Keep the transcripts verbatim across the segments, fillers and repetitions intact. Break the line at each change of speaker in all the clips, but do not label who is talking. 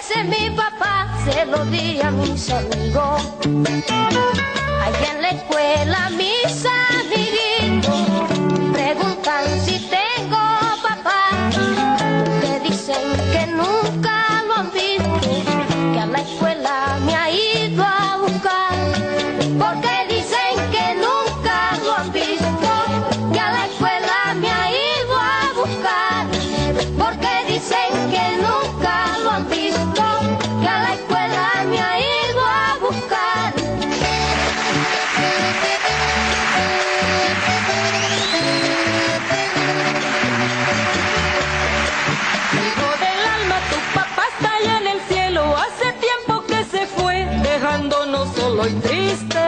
ese es mi papá, se lo di a mis amigos. Allá en la escuela mis amiguitos preguntan si tengo papá, porque dicen que nunca lo han visto, que a la escuela me ha ido a buscar, porque dicen que nunca lo han visto, que a la escuela me ha ido a buscar, porque dicen que nunca lo han visto, que a la escuela me ha ido a buscar.
Hijo del alma, tu papá está allá en el cielo, hace tiempo que se fue, dejándonos solo y triste.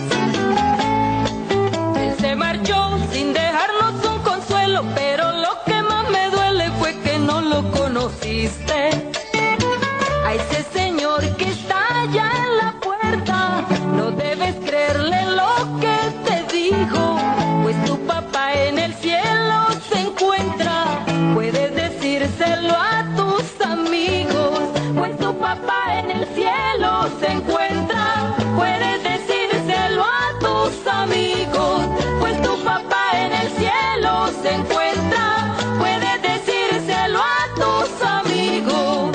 Él se marchó sin dejarnos un consuelo, pero lo que más me duele fue que no lo conociste. A ese señor que está allá en la puerta, no debes creerle lo que te dijo, pues tu papá en el cielo se encuentra. Puedes decírselo a tus amigos, pues tu papá en el cielo se encuentra. Puedes decírselo a tus amigos, pues tu papá en el cielo se encuentra. Puedes decírselo a tus amigos.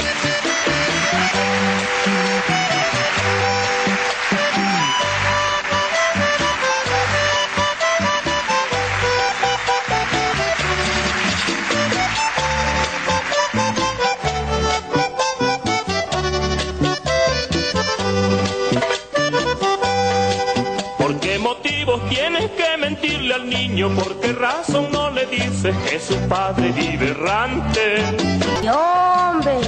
¿Por qué motivos tienes que mentirle al niño? ¿Por qué razón no le dices que su padre vive errante?
Y hombre,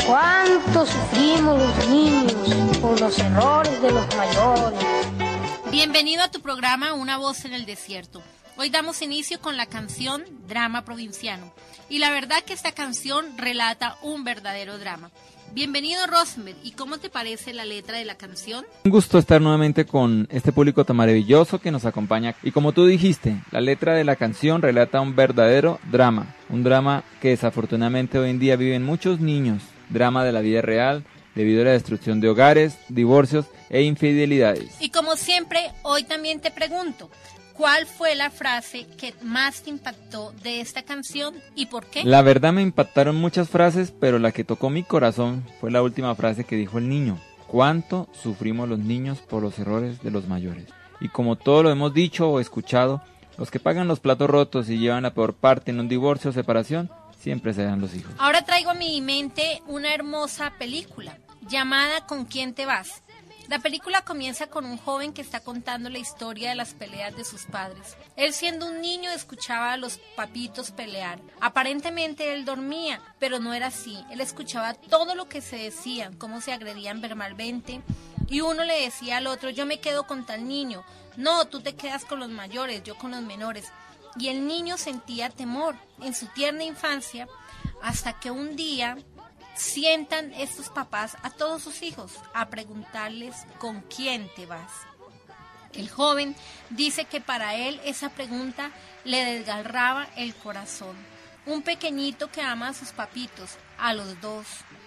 cuánto sufrimos los niños por los errores de los mayores.
Bienvenido a tu programa Una voz en el desierto. Hoy damos inicio con la canción Drama Provinciano. Y la verdad que esta canción relata un verdadero drama. Bienvenido, Rosenberg. ¿Y cómo te parece la letra de la canción?
Un gusto estar nuevamente con este público tan maravilloso que nos acompaña. Y como tú dijiste, la letra de la canción relata un verdadero drama. Un drama que desafortunadamente hoy en día viven muchos niños. Drama de la vida real, debido a la destrucción de hogares, divorcios e infidelidades.
Y como siempre, hoy también te pregunto, ¿cuál fue la frase que más te impactó de esta canción y por qué?
La verdad me impactaron muchas frases, pero la que tocó mi corazón fue la última frase que dijo el niño. ¿Cuánto sufrimos los niños por los errores de los mayores? Y como todo lo hemos dicho o escuchado, los que pagan los platos rotos y llevan la peor parte en un divorcio o separación, siempre serán los hijos.
Ahora traigo a mi mente una hermosa película llamada ¿Con quién te vas? La película comienza con un joven que está contando la historia de las peleas de sus padres. Él, siendo un niño, escuchaba a los papitos pelear. Aparentemente él dormía, pero no era así. Él escuchaba todo lo que se decían, cómo se agredían verbalmente, y uno le decía al otro: yo me quedo con tal niño. No, tú te quedas con los mayores, yo con los menores. Y el niño sentía temor en su tierna infancia, hasta que un día sientan estos papás a todos sus hijos a preguntarles ¿con quién te vas? El joven dice que para él esa pregunta le desgarraba el corazón. Un pequeñito que ama a sus papitos, a los dos,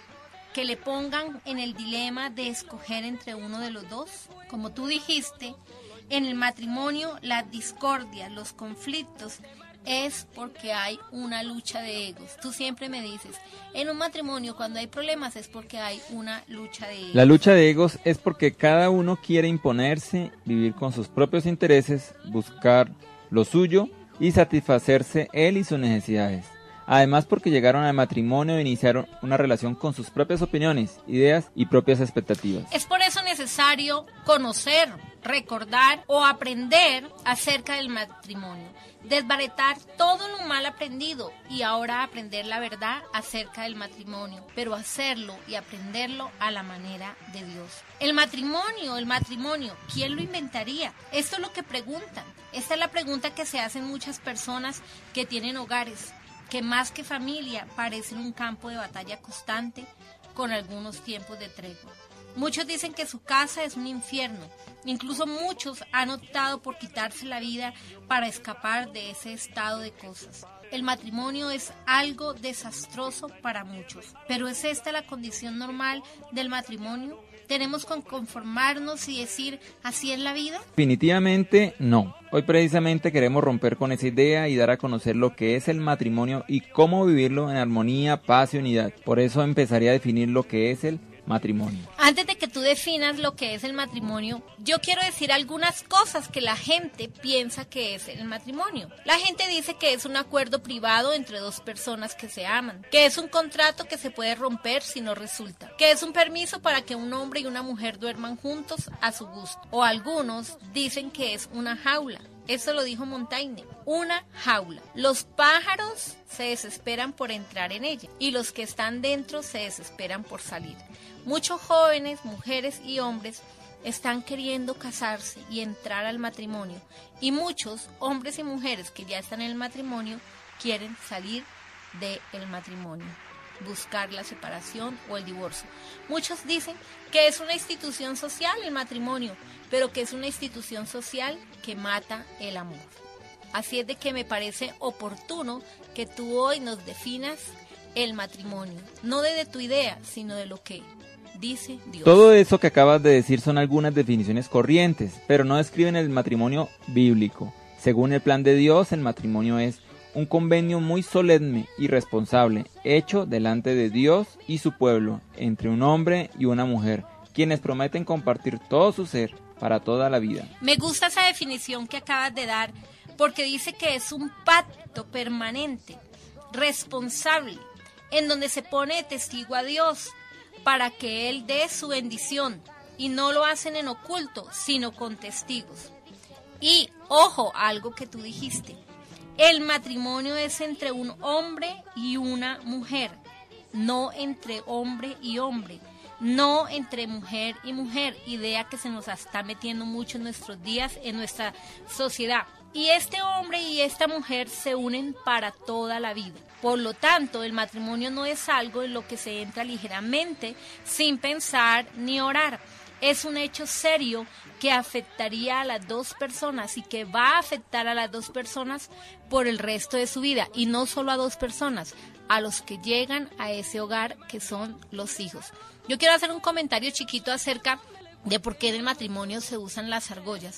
que le pongan en el dilema de escoger entre uno de los dos. Como tú dijiste, en el matrimonio la discordia, los conflictos, es porque hay una lucha de egos. Tú siempre me dices, en un matrimonio cuando hay problemas es porque hay una lucha de egos.
La lucha de egos es porque cada uno quiere imponerse, vivir con sus propios intereses, buscar lo suyo y satisfacerse él y sus necesidades. Además, porque llegaron al matrimonio e iniciaron una relación con sus propias opiniones, ideas y propias expectativas.
Es por eso necesario conocer, recordar o aprender acerca del matrimonio, desbaratar todo lo mal aprendido y ahora aprender la verdad acerca del matrimonio, pero hacerlo y aprenderlo a la manera de Dios. El matrimonio, el matrimonio, ¿quién lo inventaría? Esto es lo que preguntan. Esta es la pregunta que se hacen muchas personas que tienen hogares, que más que familia parecen un campo de batalla constante con algunos tiempos de tregua. Muchos dicen que su casa es un infierno, incluso muchos han optado por quitarse la vida para escapar de ese estado de cosas. el matrimonio es algo desastroso para muchos. Pero ¿es esta la condición normal del matrimonio? ¿Tenemos que conformarnos y decir así es la vida?
Definitivamente no. Hoy precisamente queremos romper con esa idea y dar a conocer lo que es el matrimonio y cómo vivirlo en armonía, paz y unidad. Por eso empezaría a definir lo que es el matrimonio.
Antes de que tú definas lo que es el matrimonio, yo quiero decir algunas cosas que la gente piensa que es el matrimonio. La gente dice que es un acuerdo privado entre dos personas que se aman, que es un contrato que se puede romper si no resulta, que es un permiso para que un hombre y una mujer duerman juntos a su gusto, o algunos dicen que es una jaula. Eso lo dijo Montaigne, una jaula. Los pájaros se desesperan por entrar en ella y los que están dentro se desesperan por salir. Muchos jóvenes, mujeres y hombres están queriendo casarse y entrar al matrimonio y muchos hombres y mujeres que ya están en el matrimonio quieren salir del matrimonio, buscar la separación o el divorcio. Muchos dicen que es una institución social el matrimonio, pero que es una institución social que mata el amor. Así es de que me parece oportuno que tú hoy nos definas el matrimonio, no desde tu idea, sino de lo que dice Dios.
Todo eso que acabas de decir son algunas definiciones corrientes, pero no describen el matrimonio bíblico. Según el plan de Dios, el matrimonio es un convenio muy solemne y responsable, hecho delante de Dios y su pueblo, entre un hombre y una mujer, quienes prometen compartir todo su ser para toda la vida.
Me gusta esa definición que acabas de dar, porque dice que es un pacto permanente, responsable, en donde se pone de testigo a Dios para que Él dé su bendición, y no lo hacen en oculto, sino con testigos. Y, ojo, algo que tú dijiste, el matrimonio es entre un hombre y una mujer, no entre hombre y hombre, no entre mujer y mujer, idea que se nos está metiendo mucho en nuestros días, en nuestra sociedad. Y este hombre y esta mujer se unen para toda la vida. Por lo tanto, el matrimonio no es algo en lo que se entra ligeramente, sin pensar ni orar. Es un hecho serio que afectaría a las dos personas y que va a afectar a las dos personas por el resto de su vida. Y no solo a dos personas, a los que llegan a ese hogar, que son los hijos. Yo quiero hacer un comentario chiquito acerca de por qué en el matrimonio se usan las argollas.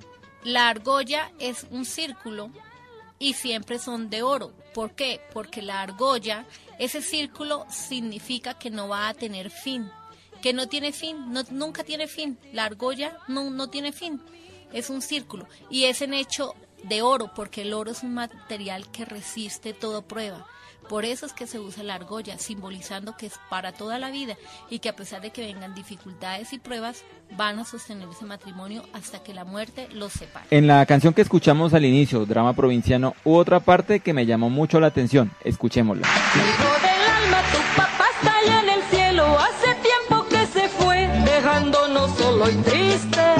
La argolla es un círculo y siempre son de oro. ¿Por qué? Porque la argolla, ese círculo significa que no va a tener fin, que no tiene fin, no, nunca tiene fin. La argolla no, no tiene fin, es un círculo y es en hecho de oro, porque el oro es un material que resiste toda prueba. Por eso es que se usa la argolla, simbolizando que es para toda la vida y que a pesar de que vengan dificultades y pruebas, van a sostener ese matrimonio hasta que la muerte los separe.
En la canción que escuchamos al inicio, Drama Provinciano, hubo otra parte que me llamó mucho la atención. Escuchémosla.
Hijo del alma, tu papá está allá en el cielo, hace tiempo que se fue, dejándonos solo y tristes.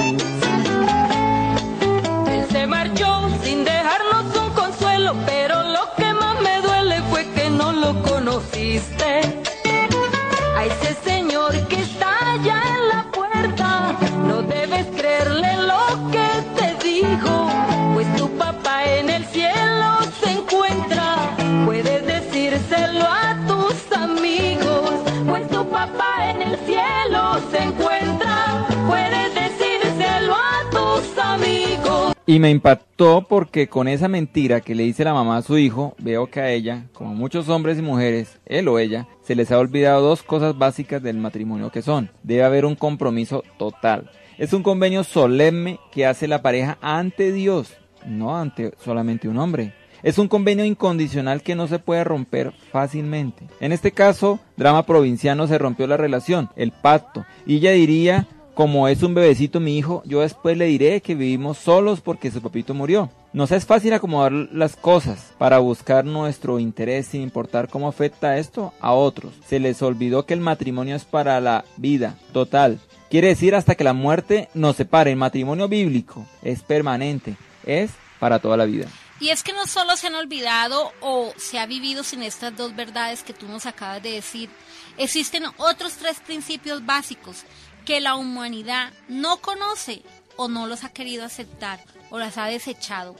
Él se marchó sin dejarnos un consuelo, pero lo que más me duele fue que no lo conociste. A ese señor que está allá en la puerta, no debes creerle lo que te dijo, pues tu papá en el cielo se encuentra. Puedes decírselo a tus amigos, pues tu papá en el cielo se encuentra. Puedes decírselo a tus amigos.
Y me impactó porque con esa mentira que le dice la mamá a su hijo, veo que a ella, como muchos hombres y mujeres, él o ella, se les ha olvidado dos cosas básicas del matrimonio, que son: debe haber un compromiso total. Es un convenio solemne que hace la pareja ante Dios, no ante solamente un hombre. Es un convenio incondicional que no se puede romper fácilmente. En este caso, Drama Provinciano, se rompió la relación, el pacto, y ella diría: como es un bebecito mi hijo, yo después le diré que vivimos solos porque su papito murió. Nos es fácil acomodar las cosas para buscar nuestro interés sin importar cómo afecta esto a otros. Se les olvidó que el matrimonio es para la vida total. Quiere decir hasta que la muerte nos separe. El matrimonio bíblico es permanente, es para toda la vida.
Y es que no solo se han olvidado o se ha vivido sin estas dos verdades que tú nos acabas de decir. Existen otros tres principios básicos que la humanidad no conoce o no los ha querido aceptar o las ha desechado.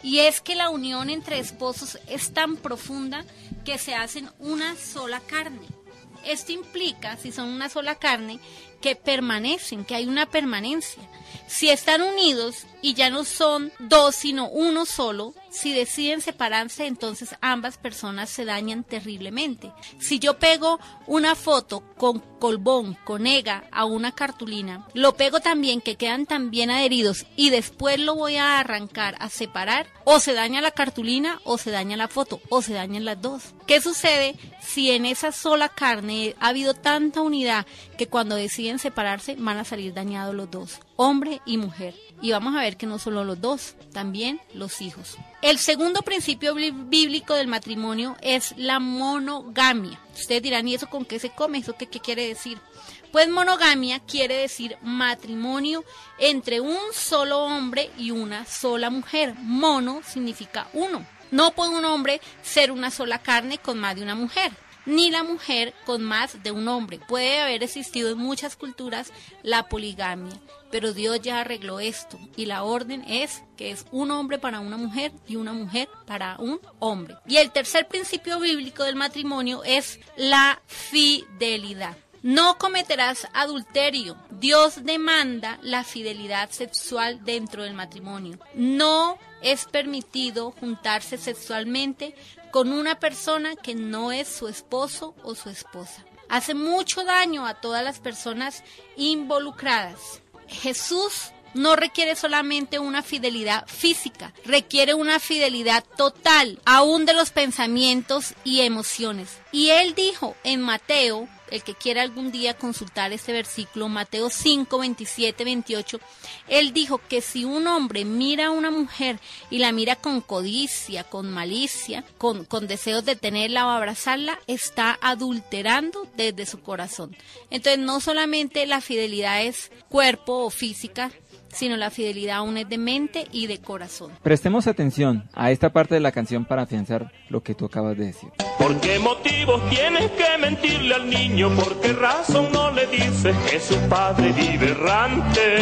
y es que la unión entre esposos es tan profunda que se hacen una sola carne. Esto implica, si son una sola carne, que permanecen, que hay una permanencia. Si están unidos y ya no son dos, sino uno solo, si deciden separarse, entonces ambas personas se dañan terriblemente. Si yo pego una foto con colbón, con ega a una cartulina, lo pego también que quedan tan bien adheridos y después lo voy a arrancar, a separar, o se daña la cartulina o se daña la foto, o se dañan las dos. ¿Qué sucede si en esa sola carne ha habido tanta unidad que cuando deciden separarse van a salir dañados los dos, hombre y mujer? Y vamos a ver que no solo los dos, también los hijos. El segundo principio bíblico del matrimonio es la monogamia. Ustedes dirán, ¿y eso con qué se come? ¿Eso qué, qué quiere decir? Pues monogamia quiere decir matrimonio entre un solo hombre y una sola mujer. Mono significa uno. No puede un hombre ser una sola carne con más de una mujer, ni la mujer con más de un hombre. Puede haber existido en muchas culturas la poligamia, pero Dios ya arregló esto y la orden es que es un hombre para una mujer y una mujer para un hombre. Y el tercer principio bíblico del matrimonio es la fidelidad. No cometerás adulterio. Dios demanda la fidelidad sexual dentro del matrimonio. No es permitido juntarse sexualmente con una persona que no es su esposo o su esposa. Hace mucho daño a todas las personas involucradas. Jesús no requiere solamente una fidelidad física, requiere una fidelidad total, aún de los pensamientos y emociones. Y él dijo en Mateo, el que quiera algún día consultar este versículo, Mateo cinco, veintisiete, veintiocho, él dijo que si un hombre mira a una mujer y la mira con codicia, con malicia, con, con deseos de tenerla o abrazarla, está adulterando desde su corazón. Entonces no solamente la fidelidad es cuerpo o física, sino la fidelidad aún es de mente y de corazón.
Prestemos atención a esta parte de la canción para afianzar lo que tú acabas de decir.
¿Por qué motivos tienes que mentirle al niño? ¿Por qué razón no le dices que su padre vive errante?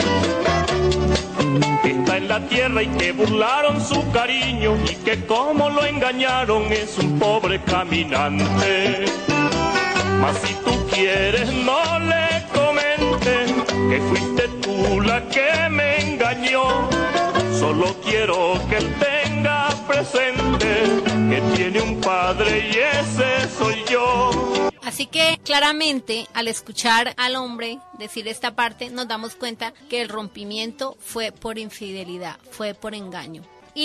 Que está en la tierra y que burlaron su cariño y que como lo engañaron es un pobre caminante. Mas si tú quieres no le comentes que fuiste tú la que me engañó. Solo quiero que él tenga presente que tiene un padre y ese soy yo.
Así que claramente al escuchar al hombre decir esta parte nos damos cuenta que el rompimiento fue por infidelidad, fue por engaño.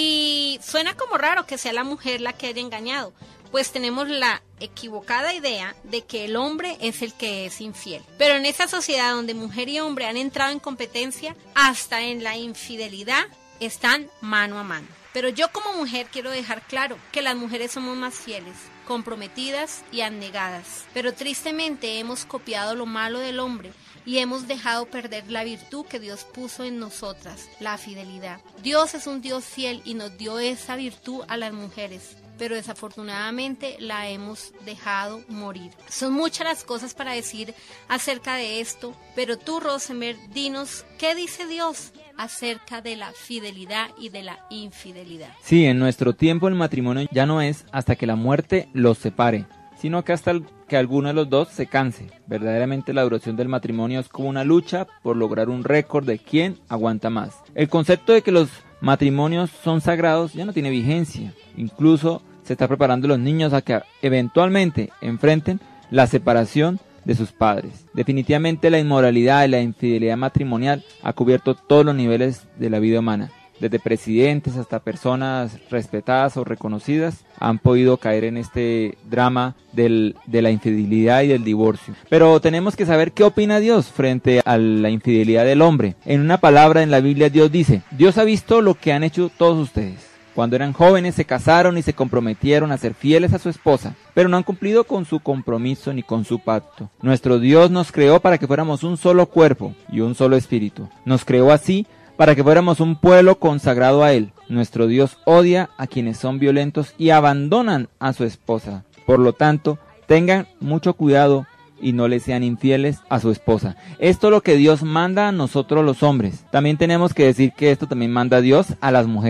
Y suena como raro que sea la mujer la que haya engañado, pues tenemos la equivocada idea de que el hombre es el que es infiel. Pero en esta sociedad donde mujer y hombre han entrado en competencia, hasta en la infidelidad están mano a mano. Pero yo como mujer quiero dejar claro que las mujeres somos más fieles, comprometidas y abnegadas. Pero tristemente hemos copiado lo malo del hombre y hemos dejado perder la virtud que Dios puso en nosotras, la fidelidad. Dios es un Dios fiel y nos dio esa virtud a las mujeres, pero desafortunadamente la hemos dejado morir. Son muchas las cosas para decir acerca de esto, pero tú, Rosenberg, dinos, ¿qué dice Dios acerca de la fidelidad y de la infidelidad?
Sí, en nuestro tiempo el matrimonio ya no es hasta que la muerte los separe, sino que hasta el, que alguno de los dos se canse. Verdaderamente la duración del matrimonio es como una lucha por lograr un récord de quién aguanta más. El concepto de que los matrimonios son sagrados ya no tiene vigencia. Incluso se está preparando a los niños a que eventualmente enfrenten la separación de sus padres. Definitivamente la inmoralidad y la infidelidad matrimonial ha cubierto todos los niveles de la vida humana. Desde presidentes hasta personas respetadas o reconocidas han podido caer en este drama del, de la infidelidad y del divorcio. Pero tenemos que saber qué opina Dios frente a la infidelidad del hombre. En una palabra en la Biblia Dios dice: Dios ha visto lo que han hecho todos ustedes. Cuando eran jóvenes se casaron y se comprometieron a ser fieles a su esposa, pero no han cumplido con su compromiso ni con su pacto. Nuestro Dios nos creó para que fuéramos un solo cuerpo y un solo espíritu. Nos creó así para que fuéramos un pueblo consagrado a Él. Nuestro Dios odia a quienes son violentos y abandonan a su esposa. Por lo tanto, tengan mucho cuidado y no le sean infieles a su esposa. Esto es lo que Dios manda a nosotros los hombres. También tenemos que decir que esto también manda Dios a las mujeres.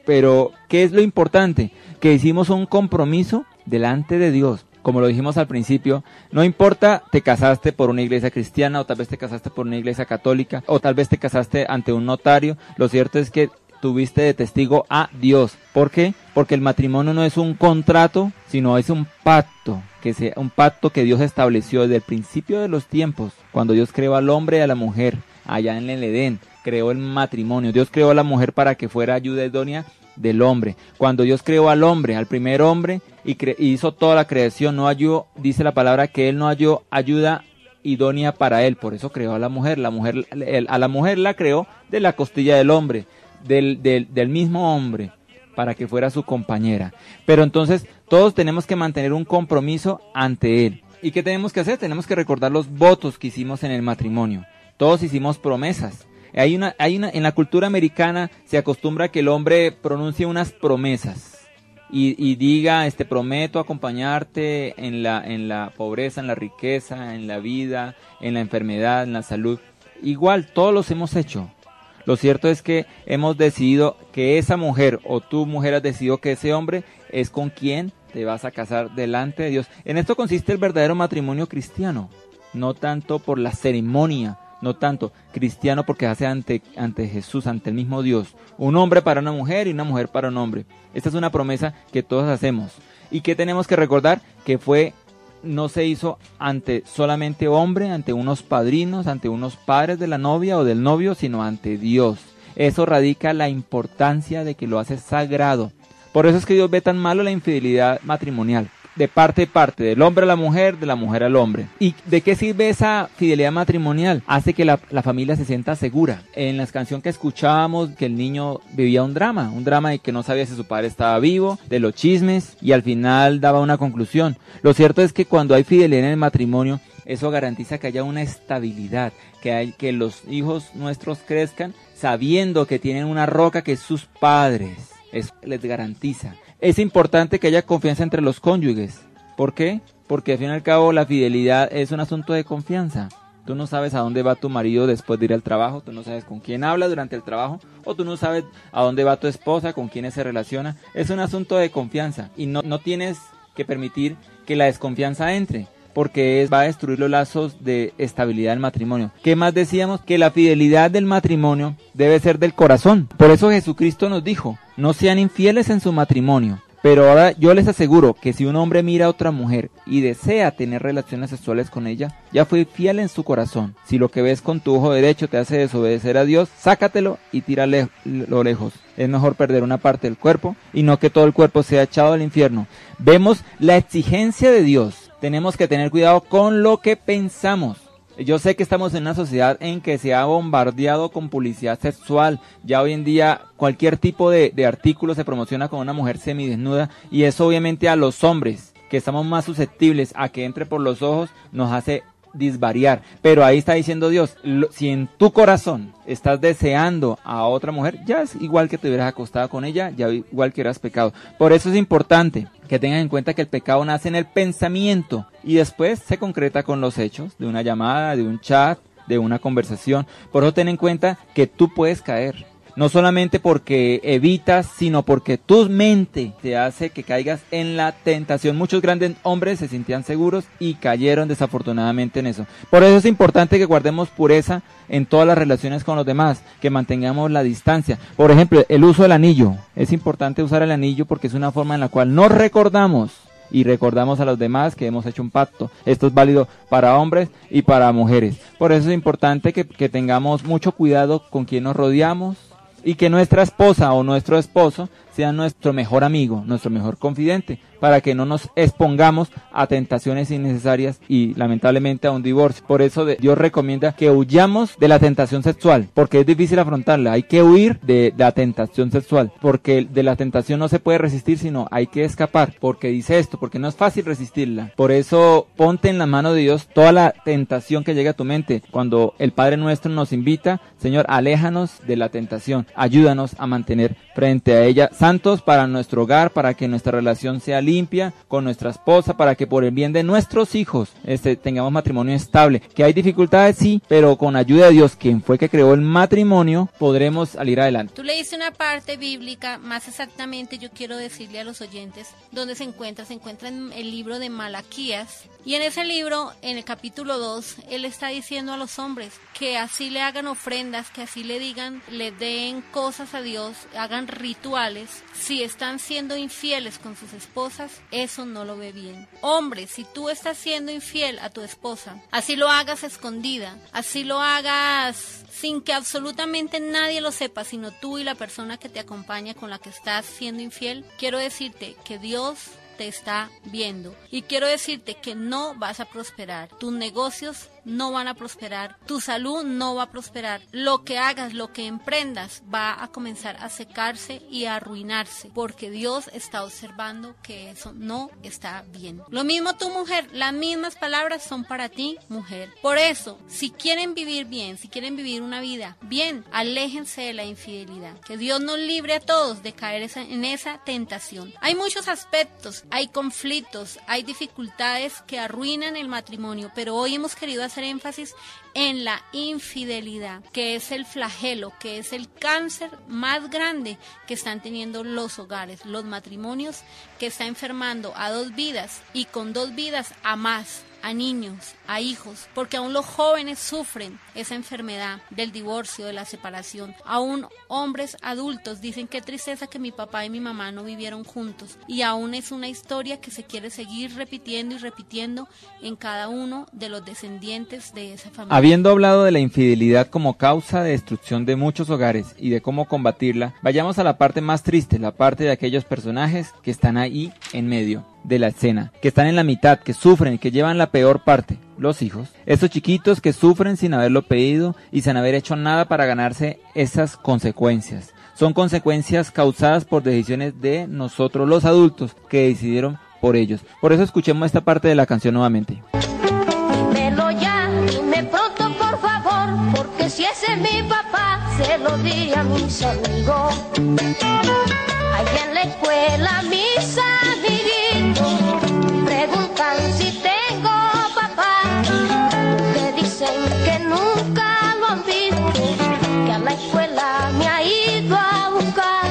pero ¿qué es lo importante? Que hicimos un compromiso delante de Dios. Como lo dijimos al principio, no importa, te casaste por una iglesia cristiana, o tal vez te casaste por una iglesia católica, o tal vez te casaste ante un notario, lo cierto es que tuviste de testigo a Dios. ¿Por qué? Porque el matrimonio no es un contrato, sino es un pacto, que sea un pacto que Dios estableció desde el principio de los tiempos, cuando Dios creó al hombre y a la mujer, allá en el Edén, creó el matrimonio. Dios creó a la mujer para que fuera ayuda idónea del hombre. Cuando Dios creó al hombre, al primer hombre, y, cre y hizo toda la creación, no halló, dice la palabra, que él no halló ayuda idónea para él, por eso creó a la mujer. La mujer, él, a la mujer la creó de la costilla del hombre, del, del, del mismo hombre, para que fuera su compañera. Pero entonces todos tenemos que mantener un compromiso ante él. ¿Y qué tenemos que hacer? Tenemos que recordar los votos que hicimos en el matrimonio. Todos hicimos promesas. Hay una, hay una, en la cultura americana se acostumbra que el hombre pronuncie unas promesas y, y diga, este, prometo acompañarte en la, en la pobreza, en la riqueza, en la vida, en la enfermedad, en la salud. Igual, todos los hemos hecho. Lo cierto es que hemos decidido que esa mujer, o tu mujer has decidido que ese hombre es con quien te vas a casar delante de Dios. En esto consiste el verdadero matrimonio cristiano, no tanto por la ceremonia, no tanto cristiano porque hace ante, ante Jesús, ante el mismo Dios. Un hombre para una mujer y una mujer para un hombre. Esta es una promesa que todos hacemos. ¿Y qué tenemos que recordar? Que fue, no se hizo ante solamente hombre, ante unos padrinos, ante unos padres de la novia o del novio, sino ante Dios. Eso radica la importancia de que lo hace sagrado. Por eso es que Dios ve tan malo la infidelidad matrimonial. De parte y parte, del hombre a la mujer, de la mujer al hombre. ¿Y de qué sirve esa fidelidad matrimonial? Hace que la, la familia se sienta segura. En la canción que escuchábamos, que el niño vivía un drama, un drama de que no sabía si su padre estaba vivo, de los chismes, y al final daba una conclusión. Lo cierto es que cuando hay fidelidad en el matrimonio, eso garantiza que haya una estabilidad, que, hay, que los hijos nuestros crezcan sabiendo que tienen una roca que es sus padres. Eso les garantiza. Es importante que haya confianza entre los cónyuges. ¿Por qué? Porque al fin y al cabo la fidelidad es un asunto de confianza. Tú no sabes a dónde va tu marido después de ir al trabajo, tú no sabes con quién habla durante el trabajo, o tú no sabes a dónde va tu esposa, con quiénes se relaciona. Es un asunto de confianza y no, no tienes que permitir que la desconfianza entre, porque es, va a destruir los lazos de estabilidad del matrimonio. ¿Qué más decíamos? Que la fidelidad del matrimonio debe ser del corazón. Por eso Jesucristo nos dijo, no sean infieles en su matrimonio. Pero ahora yo les aseguro que si un hombre mira a otra mujer y desea tener relaciones sexuales con ella, ya fue fiel en su corazón. Si lo que ves con tu ojo derecho te hace desobedecer a Dios, sácatelo y tíralo lejos. Es mejor perder una parte del cuerpo y no que todo el cuerpo sea echado al infierno. Vemos la exigencia de Dios. Tenemos que tener cuidado con lo que pensamos. Yo sé que estamos en una sociedad en que se ha bombardeado con publicidad sexual. Ya hoy en día cualquier tipo de, de artículo se promociona con una mujer semidesnuda, y eso obviamente a los hombres, que estamos más susceptibles a que entre por los ojos, nos hace disvariar. Pero ahí está diciendo Dios, lo, si en tu corazón estás deseando a otra mujer, ya es igual que te hubieras acostado con ella, ya igual que hubieras pecado. Por eso es importante que tengan en cuenta que el pecado nace en el pensamiento y después se concreta con los hechos de una llamada, de un chat, de una conversación. Por eso ten en cuenta que tú puedes caer. No solamente porque evitas, sino porque tu mente te hace que caigas en la tentación. Muchos grandes hombres se sentían seguros y cayeron desafortunadamente en eso. Por eso es importante que guardemos pureza en todas las relaciones con los demás, que mantengamos la distancia. Por ejemplo, el uso del anillo. Es importante usar el anillo porque es una forma en la cual nos recordamos y recordamos a los demás que hemos hecho un pacto. Esto es válido para hombres y para mujeres. Por eso es importante que, que tengamos mucho cuidado con quien nos rodeamos, y que nuestra esposa o nuestro esposo sea nuestro mejor amigo, nuestro mejor confidente, para que no nos expongamos a tentaciones innecesarias y lamentablemente a un divorcio. Por eso Dios recomienda que huyamos de la tentación sexual, porque es difícil afrontarla. Hay que huir de la tentación sexual, porque de la tentación no se puede resistir, sino hay que escapar, porque dice esto, porque no es fácil resistirla. Por eso ponte en la mano de Dios toda la tentación que llegue a tu mente. Cuando el Padre Nuestro nos invita, Señor, aléjanos de la tentación, ayúdanos a mantener frente a ella santos para nuestro hogar, para que nuestra relación sea limpia con nuestra esposa, para que por el bien de nuestros hijos este, tengamos matrimonio estable. Que hay dificultades, sí, pero con ayuda de Dios, quien fue que creó el matrimonio, podremos salir adelante.
Tú leíste una parte bíblica, más exactamente yo quiero decirle a los oyentes dónde se encuentra. Se encuentra en el libro de Malaquías, y en ese libro, en el capítulo dos, él está diciendo a los hombres que así le hagan ofrendas, que así le digan, le den cosas a Dios, hagan rituales. Si están siendo infieles con sus esposas, eso no lo ve bien. Hombre, si tú estás siendo infiel a tu esposa, así lo hagas escondida, así lo hagas sin que absolutamente nadie lo sepa, sino tú y la persona que te acompaña con la que estás siendo infiel, quiero decirte que Dios te está viendo, y quiero decirte que no vas a prosperar, tus negocios no van a prosperar, tu salud no va a prosperar, lo que hagas, lo que emprendas va a comenzar a secarse y a arruinarse, porque Dios está observando que eso no está bien. Lo mismo tu mujer, las mismas palabras son para ti, mujer. Por eso, si quieren vivir bien, si quieren vivir una vida bien, aléjense de la infidelidad. Que Dios nos libre a todos de caer en esa tentación. Hay muchos aspectos, hay conflictos, hay dificultades que arruinan el matrimonio, pero hoy hemos querido hacer énfasis en la infidelidad, que es el flagelo, que es el cáncer más grande que están teniendo los hogares, los matrimonios, que está enfermando a dos vidas, y con dos vidas a más, a niños, a hijos, porque aún los jóvenes sufren esa enfermedad del divorcio, de la separación. Aún hombres adultos dicen qué tristeza que mi papá y mi mamá no vivieron juntos, y aún es una historia que se quiere seguir repitiendo y repitiendo en cada uno de los descendientes de esa familia.
Habiendo hablado de la infidelidad como causa de destrucción de muchos hogares y de cómo combatirla, vayamos a la parte más triste, la parte de aquellos personajes que están ahí en medio de la escena, que están en la mitad, que sufren, que llevan la peor parte, los hijos. Estos chiquitos que sufren sin haberlo pedido y sin haber hecho nada para ganarse esas consecuencias. Son consecuencias causadas por decisiones de nosotros los adultos que decidieron por ellos. Por eso escuchemos esta parte de la canción nuevamente.
Dímelo ya, dime pronto por favor, porque si ese es mi papá, se lo di a mis amigos. Allá en la escuela mis amiguitos preguntan si tengo papá, que dicen que nunca lo han visto, que a la escuela me ha ido a buscar,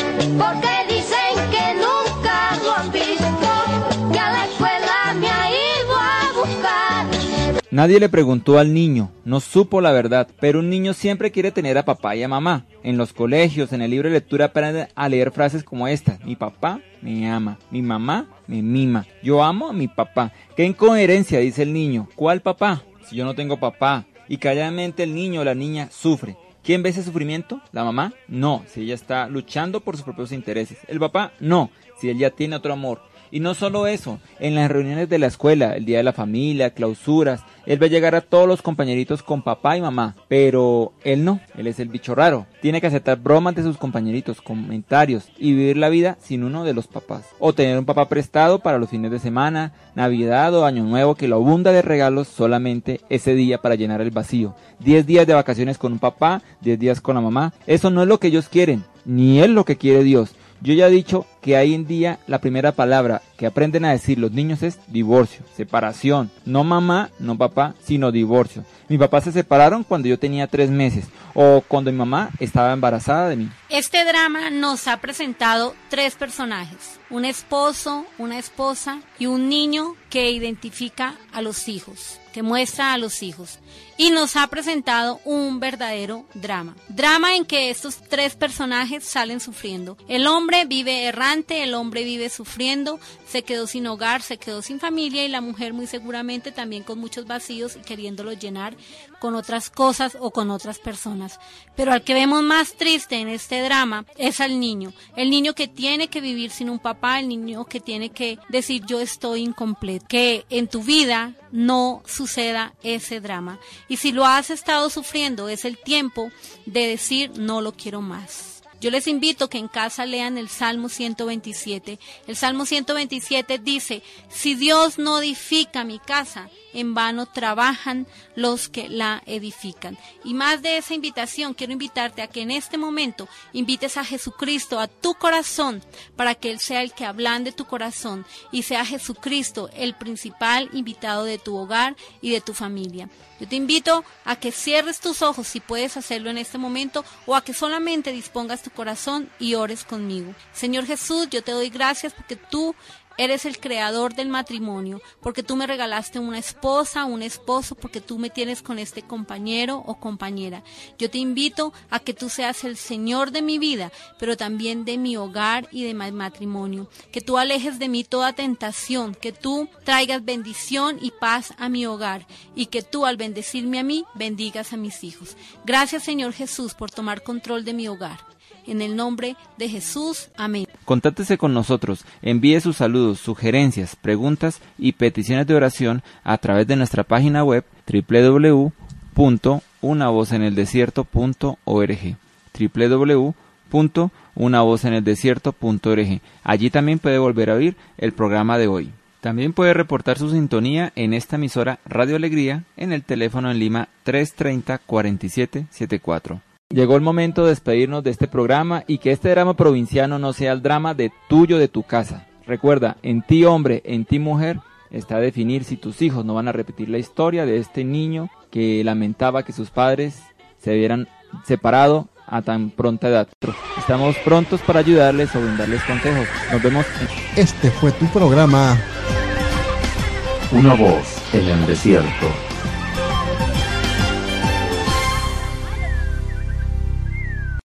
porque dicen que nunca lo han visto, que a la escuela me ha ido a buscar.
Nadie le preguntó al niño, no supo la verdad, pero un niño siempre quiere tener a papá y a mamá. En los colegios, en el libro de lectura aprenden a leer frases como esta: mi papá me ama, mi mamá me mima, yo amo a mi papá. ¡Qué incoherencia!, dice el niño. ¿Cuál papá? Si yo no tengo papá. Y calladamente el niño o la niña sufre. ¿Quién ve ese sufrimiento? ¿La mamá? No, si ella está luchando por sus propios intereses. ¿El papá? No, si él ya tiene otro amor. Y no solo eso, en las reuniones de la escuela, el día de la familia, clausuras, él ve llegar a todos los compañeritos con papá y mamá, pero él no, él es el bicho raro. Tiene que aceptar bromas de sus compañeritos, comentarios y vivir la vida sin uno de los papás. O tener un papá prestado para los fines de semana, Navidad o Año Nuevo que lo abunda de regalos solamente ese día para llenar el vacío. Diez días de vacaciones con un papá, diez días con la mamá. Eso no es lo que ellos quieren, ni es lo que quiere Dios. Yo ya he dicho que hoy en día la primera palabra que aprenden a decir los niños es divorcio, separación. No mamá, no papá, sino divorcio. Mi papá se separaron cuando yo tenía tres meses o cuando mi mamá estaba embarazada de mí.
Este drama nos ha presentado tres personajes: un esposo, una esposa y un niño que identifica a los hijos, que muestra a los hijos. Y nos ha presentado un verdadero drama. Drama en que estos tres personajes salen sufriendo. El hombre vive errante, el hombre vive sufriendo, se quedó sin hogar, se quedó sin familia, y la mujer muy seguramente también con muchos vacíos y queriéndolo llenar con otras cosas o con otras personas. Pero al que vemos más triste en este drama es al niño. El niño que tiene que vivir sin un papá, el niño que tiene que decir yo estoy incompleto. Que en tu vida no suceda ese drama. Y si lo has estado sufriendo, es el tiempo de decir no lo quiero más. Yo les invito que en casa lean el Salmo ciento veintisiete. El Salmo ciento veintisiete dice, si Dios no edifica mi casa, en vano trabajan los que la edifican. Y más de esa invitación, quiero invitarte a que en este momento invites a Jesucristo a tu corazón, para que Él sea el que ablande tu corazón y sea Jesucristo el principal invitado de tu hogar y de tu familia. Yo te invito a que cierres tus ojos si puedes hacerlo en este momento, o a que solamente dispongas tu corazón y ores conmigo. Señor Jesús, yo te doy gracias porque tú eres el creador del matrimonio, porque tú me regalaste una esposa, un esposo, porque tú me tienes con este compañero o compañera. Yo te invito a que tú seas el Señor de mi vida, pero también de mi hogar y de mi matrimonio. Que tú alejes de mí toda tentación, que tú traigas bendición y paz a mi hogar, y que tú al bendecirme a mí, bendigas a mis hijos. Gracias, Señor Jesús, por tomar control de mi hogar. En el nombre de Jesús, amén.
Contáctese con nosotros, envíe sus saludos, sugerencias, preguntas y peticiones de oración a través de nuestra página web doble u doble u doble u punto una voz en el desierto punto org, doble u doble u doble u punto una voz en el desierto punto org. Allí también puede volver a oír el programa de hoy. También puede reportar su sintonía en esta emisora Radio Alegría en el teléfono en Lima tres treinta, cuarenta y siete setenta y cuatro. Llegó el momento de despedirnos de este programa y que este drama provinciano no sea el drama de tuyo, de tu casa. Recuerda, en ti hombre, en ti mujer, está a definir si tus hijos no van a repetir la historia de este niño que lamentaba que sus padres se hubieran separado a tan pronta edad. Estamos prontos para ayudarles o brindarles consejos. Nos vemos.
Este fue tu programa
Una voz en el desierto.